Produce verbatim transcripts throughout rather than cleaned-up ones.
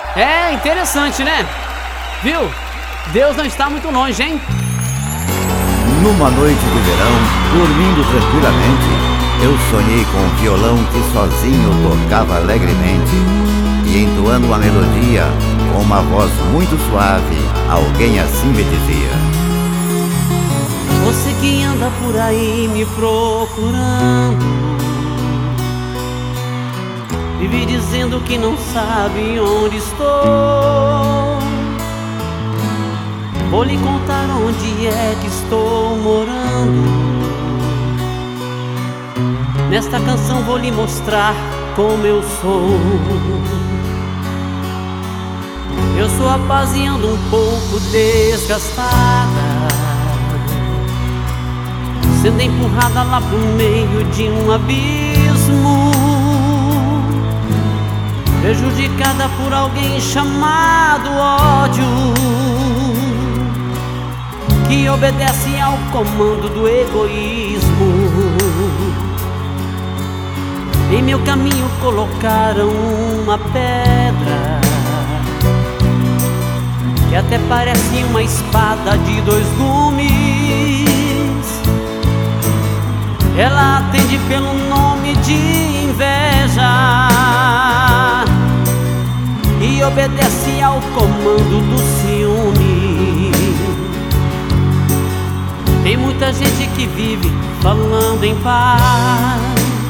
É interessante, né? Viu? Deus não está muito longe, hein? Numa noite de verão, dormindo tranquilamente, eu sonhei com um violão que sozinho tocava alegremente. E entoando uma melodia, com uma voz muito suave, alguém assim me dizia: você que anda por aí me procurando, vive dizendo que não sabe onde estou. Vou lhe contar onde é que estou morando. Nesta canção vou lhe mostrar como eu sou. Eu sou a paz e ando um pouco desgastada, sendo empurrada lá pro meio de um abismo, prejudicada por alguém chamado ódio, que obedece ao comando do egoísmo. Em meu caminho colocaram uma pedra que até parece uma espada de dois gumes. Ela atende pelo nome de inveja e obedece ao comando do ciúme. Tem muita gente que vive falando em paz,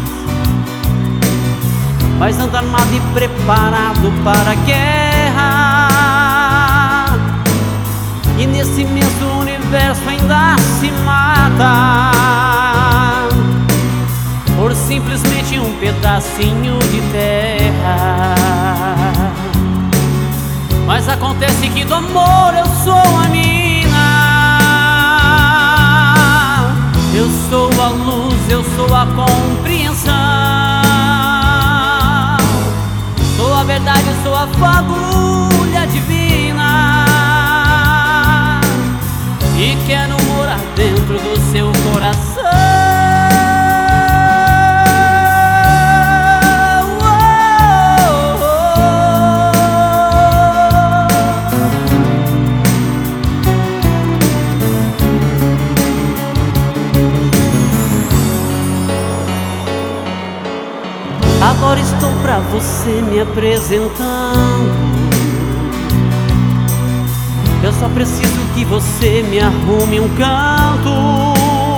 mas anda armado e preparado para a guerra. E nesse imenso universo ainda se mata por simplesmente um pedacinho de terra. Mas acontece que do amor eu sou a mina. Eu sou a luz, eu sou a compreensão. Sou a verdade, sou a fagulha divina. E quero morar dentro do seu coração. Agora estou pra você me apresentando. Eu só preciso que você me arrume um canto.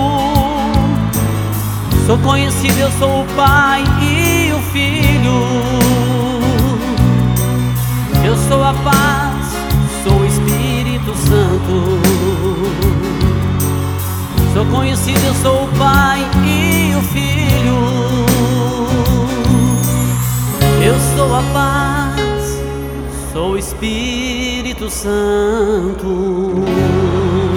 Sou conhecido, eu sou o Pai e o Filho. Eu sou a paz, sou o Espírito Santo. Sou conhecido, eu sou o Pai e o Filho. Eu sou a paz, sou o Espírito Santo.